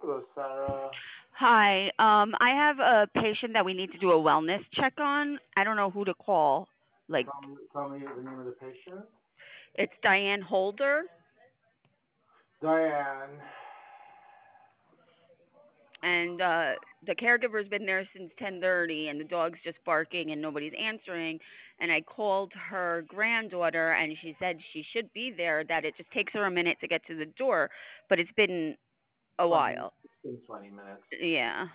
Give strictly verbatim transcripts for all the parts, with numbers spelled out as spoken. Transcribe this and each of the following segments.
Hello, Sarah. Hi. Um, I have a patient that we need to do a wellness check on. I don't know who to call. Like, Tell me, tell me the name of the patient. it's Diane Holder, Diane. and uh, the caregiver's been there since ten thirty, and the dog's just barking, and nobody's answering. And I called her granddaughter, and she said she should be there. That it just takes her a minute to get to the door, but it's been a twenty, while. it's been twenty minutes. Yeah.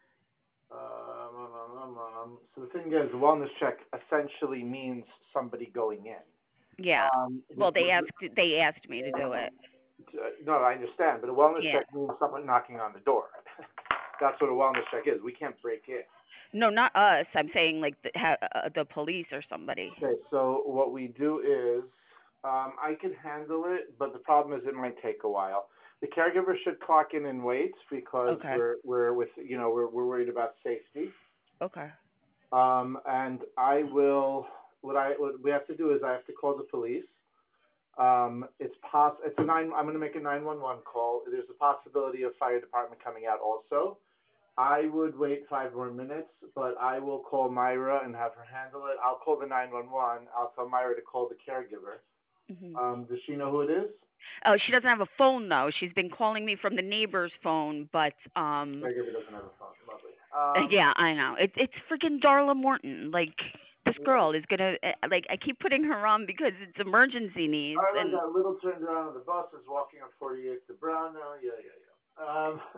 Um, um, um, um, um, so the thing is, the wellness check essentially means somebody going in. Yeah. Um, this, Well, they asked they asked me to do it. uh, no, I understand, but a wellness Yeah. check means someone knocking on the door. That's what a wellness check is. We can't break in. No, not us. I'm saying like the ha, uh, the police or somebody. Okay, so what we do is, um, I can handle it, but the problem is it might take a while. The caregiver should clock in and wait because Okay. we're we're with you know we're we're worried about safety. Okay. Um, and I will what I what we have to do is I have to call the police. Um, it's poss it's a nine. I'm going to make a nine one one call. There's a possibility of fire department coming out also. I would wait five more minutes, but I will call Myra and have her handle it. I'll call the nine one one. I'll tell Myra to call the caregiver. Hmm. Um, does she know who it is? Oh, she doesn't have a phone though. She's been calling me from the neighbor's phone, but um, Caregiver doesn't have a phone. Lovely. Um, yeah, I know. It's it's freaking Darla Morton. Like this yeah. girl is gonna uh, like I keep putting her on because it's emergency needs All right, and got Little turned around on the bus, is walking on forty-eighth to Brown now. Yeah, yeah, yeah. Um,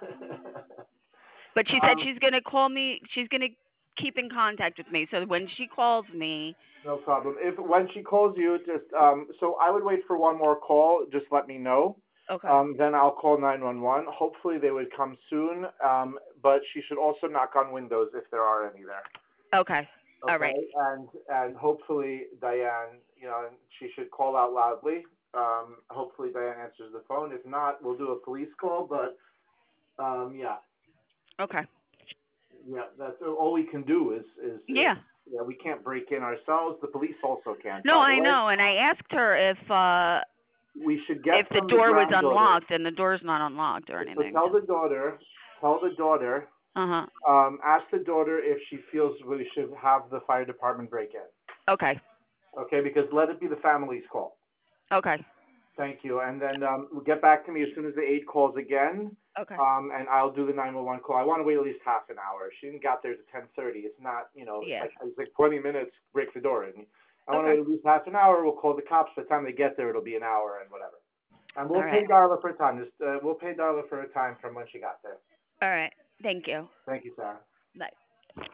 but she said um, she's gonna call me. She's gonna keep in contact with me. So when she calls me, no problem. If when she calls you, just um, so I would wait for one more call. Just let me know. okay, Um, then I'll call nine one one. Hopefully they would come soon. Um, but she should also knock on windows if there are any there. okay, all right, Okay, and and hopefully Diane, you know, she should call out loudly. Um, hopefully Diane answers the phone. If not, we'll do a police call. But um, yeah, okay, yeah, that's all we can do is is is yeah. yeah, we can't break in ourselves. The police also can't, No, by the I way. know, and I asked her if uh We should if get the from the door was granddaughter. unlocked, and the door's not unlocked or So anything. tell the daughter, tell the daughter, Uh huh. um, ask the daughter if she feels we should have the fire department break in. Okay. Okay, because let it be the family's call. Okay. Thank you. And then um, get back to me as soon as the aide calls again, Okay. um, and I'll do the nine one one call. I want to wait at least half an hour. She didn't got there to ten thirty. It's not, you know, it's Yeah. like it's like twenty minutes. Break the door in. I want to Okay. wait at least half an hour. We'll call the cops. By the time they get there, it'll be an hour and whatever. And All we'll right. pay Darla for her time. Just uh, we'll pay Darla for her time from when she got there. All right. Thank you. Thank you, Sarah. Bye.